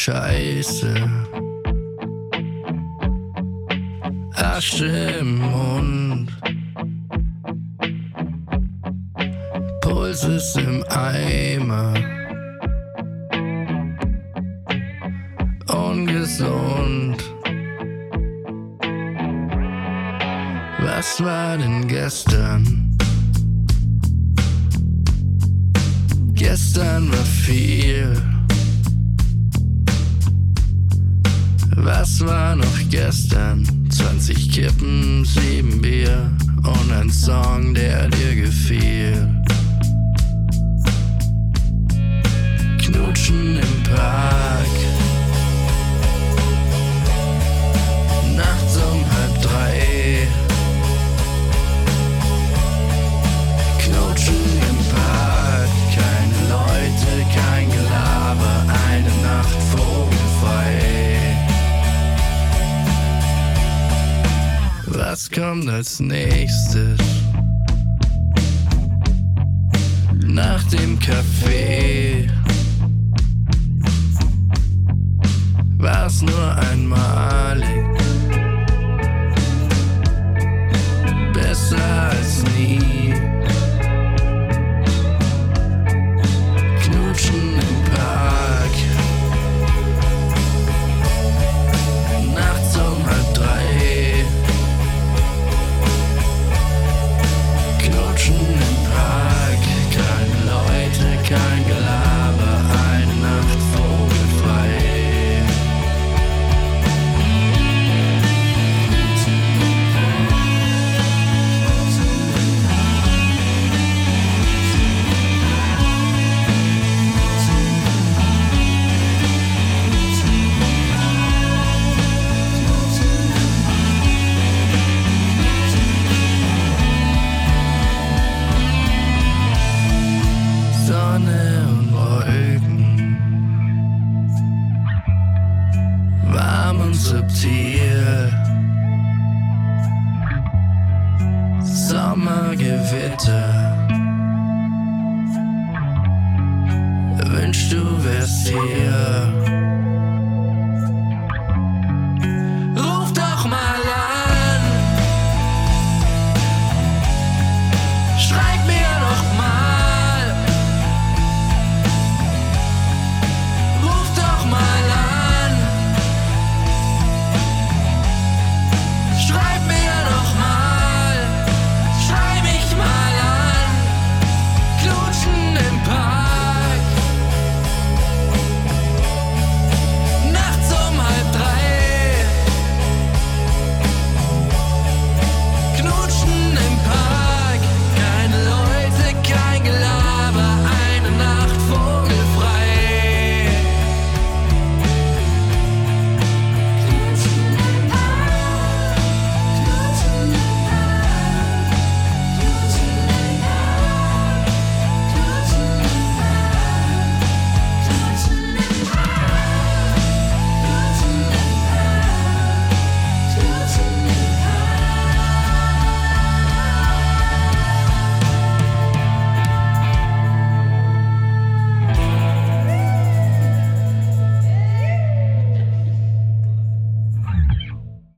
Scheiße. Asche im Mund, Puls ist im Eimer. Ungesund. Was war denn gestern? Gestern war viel. Was war noch gestern? 20 Kippen, 7 Bier und ein Song, der dir gefiel. Knutschen im Park, nachts um 2:30. Knutschen im Park, keine Leute, kein Gelaber, eine Nacht vogelfrei. Was kommt als nächstes? Nach dem Kaffee war's nur einmalig, besser als nie. Knutschen im Park, nachts um 2:30. Knutschen im Park, keine Leute, kein Gelaber, eine Nacht vogelfrei. Sonne und Wolken, warm und subtil. Sommergewitter, wünschst du wärst hier.